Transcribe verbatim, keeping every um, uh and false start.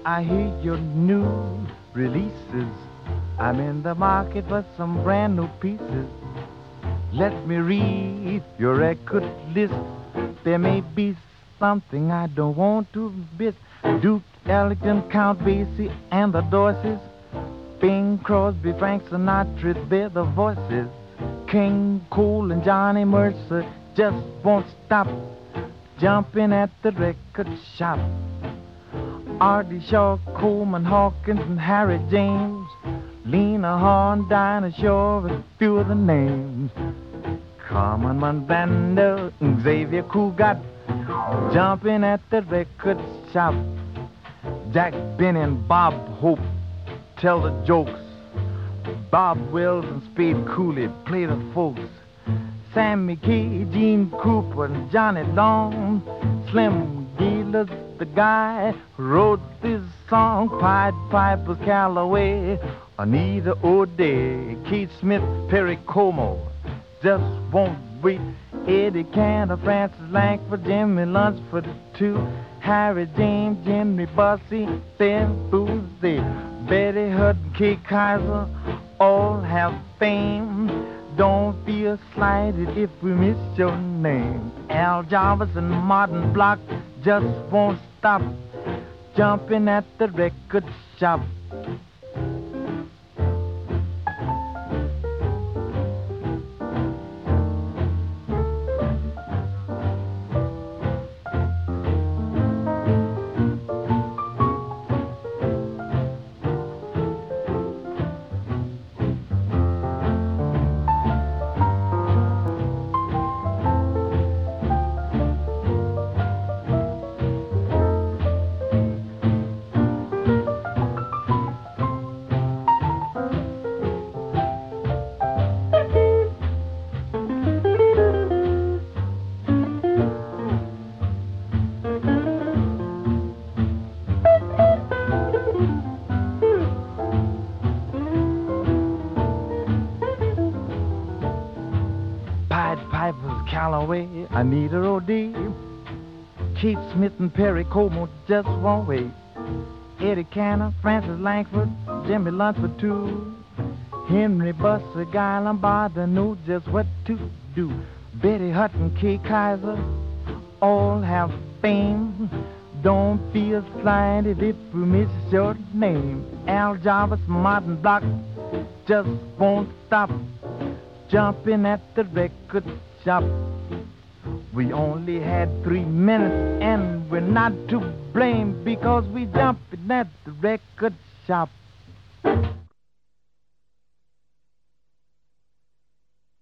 I hear your new releases. I'm in the market for some brand new pieces. Let me read your record list. There may be something I don't want to miss. Duke Ellington, Count Basie, and the Dorseys. Bing Crosby, Frank Sinatra, they're the voices. King Cole and Johnny Mercer just won't stop jumping at the record shop. Artie Shaw, Coleman Hawkins, and Harry James. Lena Horne, Dinah Shore, a few of the names. Carmen Mondando, and Xavier Cugat jumping at the record shop. Jack Benny and Bob Hope tell the jokes. Bob Wills and Spade Cooley play the folks. Sammy Kay, Gene Cooper, and Johnny Long. Slim Gaylor's the guy who wrote this song. Pied Piper, Calloway, Anita O'Day, Keith Smith, Perry Como just won't wait. Eddie Cantor, Francis Langford, Jimmy Lunceford, too. Harry James, Jimmy Bussey, Sam Boozy, Betty Hutton, Kay Kaiser, all have fame. Don't feel slighted if we miss your name. Al Jarvis and Martin Block just won't stop jumping at the record shop. Calloway, Anita O'Day, Keith Smith and Perry Como just won't wait. Eddie Cantor, Francis Langford, Jimmy Lunceford too. Henry Buster, Guy Lombardo know just what to do. Betty Hutton, Kay Kaiser, all have fame. Don't feel slighted if we miss your name. Al Jarvis, Martin Block just won't stop jumping at the record shop. We only had three minutes and we're not to blame because we jumping at the record shop.